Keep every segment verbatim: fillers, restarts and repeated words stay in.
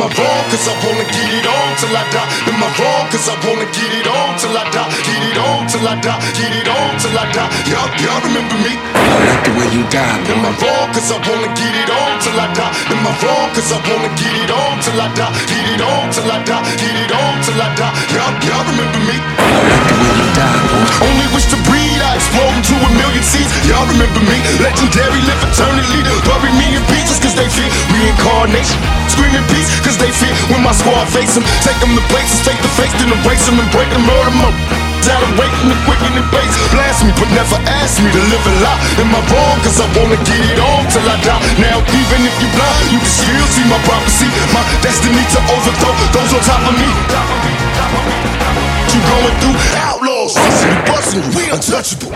I wrong? Cause I wanna get it on till I die. Am I wrong? Cause I wanna get it on till I die. Get it on till I die. Get it on till I die. Y'all, y'all remember me? I like the way you die, bro. Am I wrong? Cause I wanna get it on till I die. Am I wrong? Cause I wanna get it on till I die. Get it on till I die. Get it on till I die. Y'all, y'all remember me? I like the way you die, bro. Only wish to breathe, I explode into a million seeds. Y'all remember me? Legendary, live eternally. Bury me in pieces cause they fear reincarnation. Screaming peace cause they fear when my squad face them. Take them to places, face to face, then erase them and break them, murder them. Tolerate the quick and the base. Blast me, but never ask me to live a lie. Am I wrong? Cause I wanna get it on till I die. Now even if you blind, you can still see my prophecy. My destiny to overthrow those on top of me. What you going through? Outlaws, busting you, busting you, we untouchable.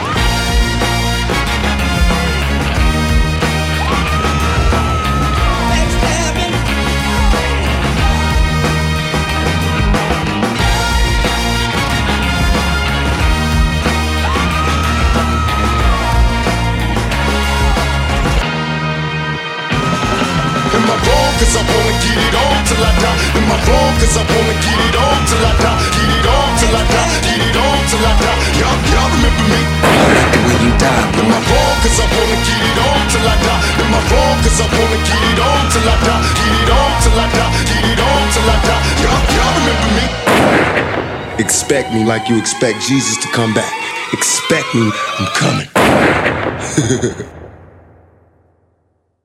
Cause I wanna get it on till I die. Am I wrong? Cause I wanna get it on till I die. Get it on till I die. Get it on till I die. Y'all, y'all remember me? I like the way you die, bro. Am I wrong? Cause I wanna get it on till I die. Am I wrong? Cause I wanna get it on till I die. Get it on till I die. Get it on till I die. Y'all, y'all remember me? Expect me like you expect Jesus to come back. Expect me, I'm coming.